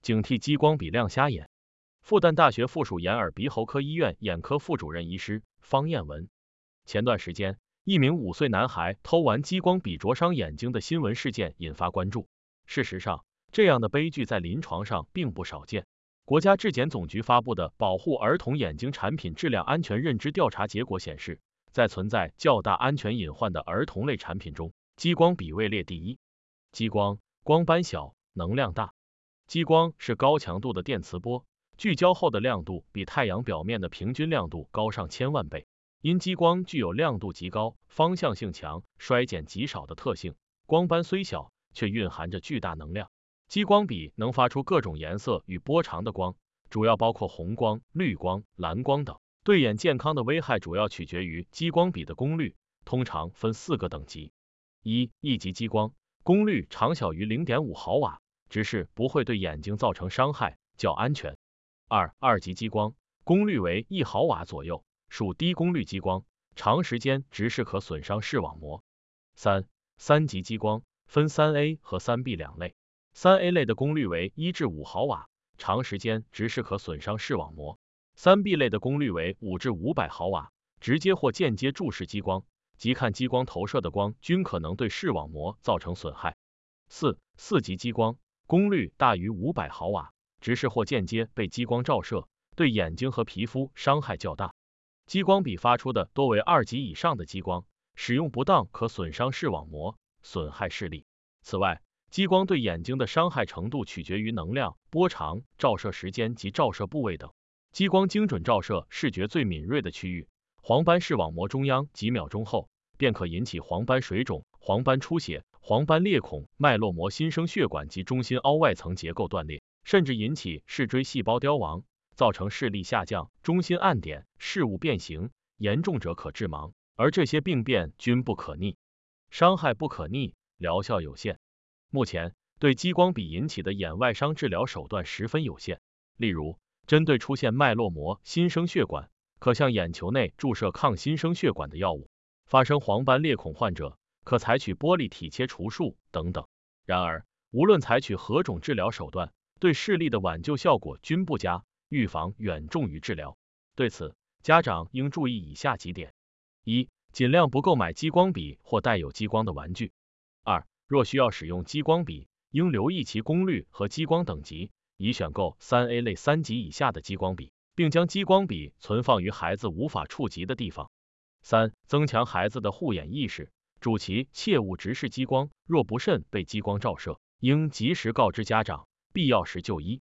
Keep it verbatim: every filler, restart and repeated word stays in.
警惕激光笔亮瞎眼。复旦大学附属眼耳鼻喉科医院眼科副主任医师方彦文。前段时间，一名五岁男孩偷玩激光笔灼伤眼睛的新闻事件引发关注。事实上，这样的悲剧在临床上并不少见。国家质检总局发布的保护儿童眼睛产品质量安全认知调查结果显示，在存在较大安全隐患的儿童类产品中，激光笔位列第一。激光，光斑小，能量大。激光是高强度的电磁波，聚焦后的亮度比太阳表面的平均亮度高上千万倍。因激光具有亮度极高、方向性强、衰减极少的特性，光斑虽小，却蕴含着巨大能量。激光笔能发出各种颜色与波长的光，主要包括红光、绿光、蓝光等。对眼健康的危害主要取决于激光笔的功率，通常分四个等级。一、一级激光，功率常小于 零点五毫瓦，直视不会对眼睛造成伤害，较安全。二、二级激光，功率为一毫瓦左右，属低功率激光，长时间直视可损伤视网膜。三、三级激光，分三 A 和三 B 两类。三 A 类的功率为一至五毫瓦，长时间直视可损伤视网膜。三 B 类的功率为五至五百毫瓦，直接或间接注视激光，即看激光投射的光均可能对视网膜造成损害。四、四级激光，功率大于五百毫瓦，直视或间接被激光照射，对眼睛和皮肤伤害较大。激光笔发出的多为二级以上的激光，使用不当可损伤视网膜，损害视力。此外，激光对眼睛的伤害程度取决于能量、波长、照射时间及照射部位等。激光精准照射视觉最敏锐的区域，黄斑视网膜中央几秒钟后，便可引起黄斑水肿、黄斑出血、黄斑裂孔、脉络膜新生血管及中心凹外层结构断裂，甚至引起视锥细胞凋亡，造成视力下降、中心暗点、视物变形，严重者可致盲，而这些病变均不可逆，伤害不可逆，疗效有限。目前，对激光笔引起的眼外伤治疗手段十分有限，例如，针对出现脉络膜新生血管，可向眼球内注射抗新生血管的药物；发生黄斑裂孔患者，可采取玻璃体切除术等等。然而，无论采取何种治疗手段，对视力的挽救效果均不佳，预防远重于治疗。对此，家长应注意以下几点：一、尽量不购买激光笔或带有激光的玩具。二、若需要使用激光笔，应留意其功率和激光等级，以选购三 A 类三级以下的激光笔，并将激光笔存放于孩子无法触及的地方。三、增强孩子的护眼意识，主其切勿直视激光，若不慎被激光照射，应及时告知家长，必要时就医。